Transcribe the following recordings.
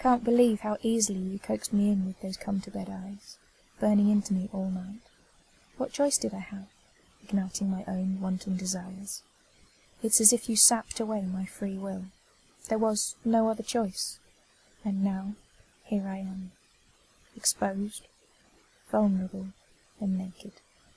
can't believe how easily you coaxed me in with those come-to-bed eyes, burning into me all night. What choice did I have, igniting my own wanton desires? It's as if you sapped away my free will. There was no other choice. And now, here I am, exposed, vulnerable, and naked.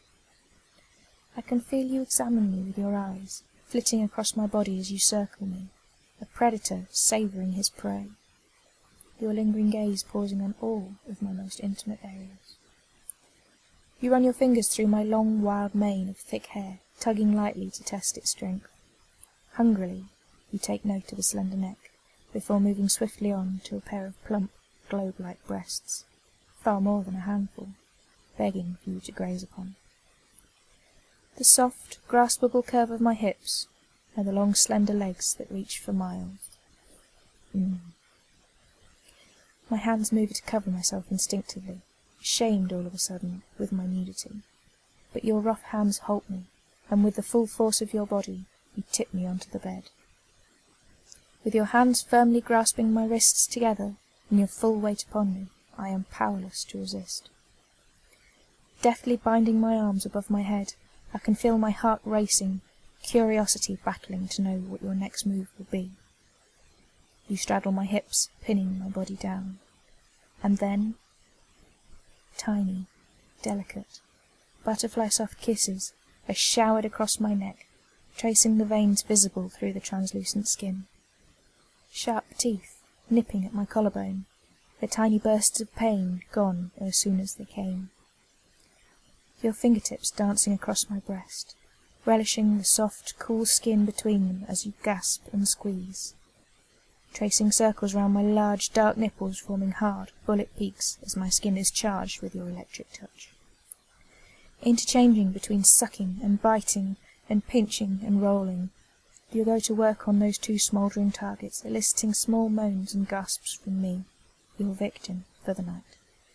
I can feel you examine me with your eyes, flitting across my body as you circle me, a predator savouring his prey, your lingering gaze pausing on all of my most intimate areas. You run your fingers through my long, wild mane of thick hair, tugging lightly to test its strength. Hungrily, you take note of a slender neck, before moving swiftly on to a pair of plump, globe-like breasts, far more than a handful, begging for you to graze upon. The soft, graspable curve of my hips, and the long, slender legs that reach for miles. My hands move to cover myself instinctively, ashamed all of a sudden with my nudity. But your rough hands hold me, and with the full force of your body, you tip me onto the bed. With your hands firmly grasping my wrists together, and your full weight upon me, I am powerless to resist. Deftly binding my arms above my head, I can feel my heart racing, curiosity battling to know what your next move will be. You straddle my hips, pinning my body down. And then, tiny, delicate, butterfly-soft kisses are showered across my neck, tracing the veins visible through the translucent skin. Sharp teeth nipping at my collarbone, the tiny bursts of pain gone as soon as they came. Your fingertips dancing across my breast, relishing the soft, cool skin between them as you gasp and squeeze. Tracing circles round my large, dark nipples, forming hard, bullet peaks as my skin is charged with your electric touch. Interchanging between sucking and biting and pinching and rolling, you go to work on those two smouldering targets, eliciting small moans and gasps from me, your victim for the night.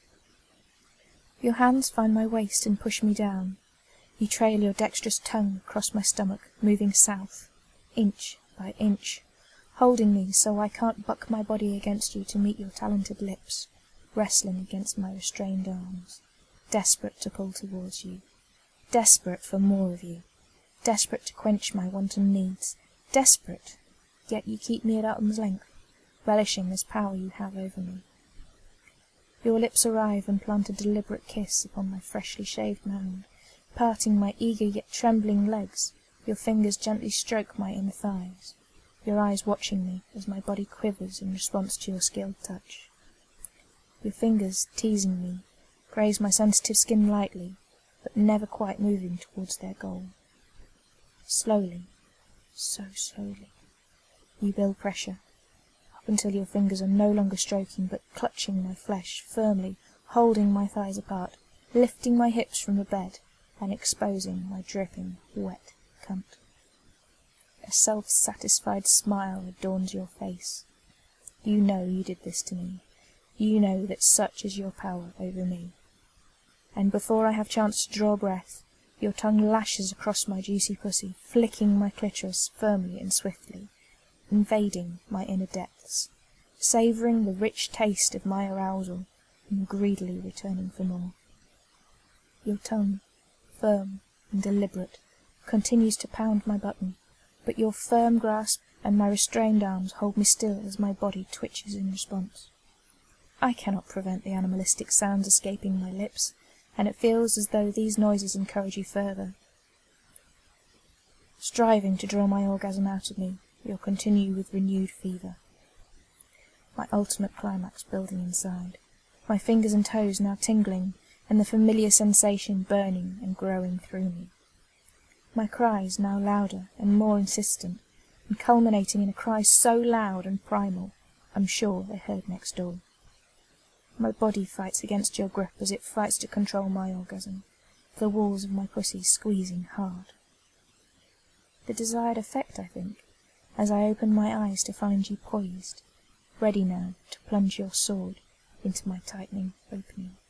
Your hands find my waist and push me down. You trail your dexterous tongue across my stomach, moving south, inch by inch, holding me so I can't buck my body against you to meet your talented lips, wrestling against my restrained arms, desperate to pull towards you, desperate for more of you, desperate to quench my wanton needs, desperate, yet you keep me at arm's length, relishing this power you have over me. Your lips arrive and plant a deliberate kiss upon my freshly shaved mound, parting my eager yet trembling legs. Your fingers gently stroke my inner thighs, your eyes watching me as my body quivers in response to your skilled touch. Your fingers, teasing me, graze my sensitive skin lightly, but never quite moving towards their goal. Slowly, so slowly, you build pressure, up until your fingers are no longer stroking but clutching my flesh firmly, holding my thighs apart, lifting my hips from the bed, and exposing my dripping, wet cunt. A self-satisfied smile adorns your face. You know you did this to me. You know that such is your power over me. And before I have chance to draw breath, your tongue lashes across my juicy pussy, flicking my clitoris firmly and swiftly, invading my inner depths, savouring the rich taste of my arousal, and greedily returning for more. Your tongue, firm and deliberate, continues to pound my button, but your firm grasp and my restrained arms hold me still as my body twitches in response. I cannot prevent the animalistic sounds escaping my lips, and it feels as though these noises encourage you further. Striving to draw my orgasm out of me, you'll continue with renewed fever. My ultimate climax building inside, my fingers and toes now tingling, and the familiar sensation burning and growing through me. My cries now louder and more insistent, and culminating in a cry so loud and primal, I'm sure they're heard next door. My body fights against your grip as it fights to control my orgasm, the walls of my pussy squeezing hard. The desired effect, I think, as I open my eyes to find you poised, ready now to plunge your sword into my tightening opening.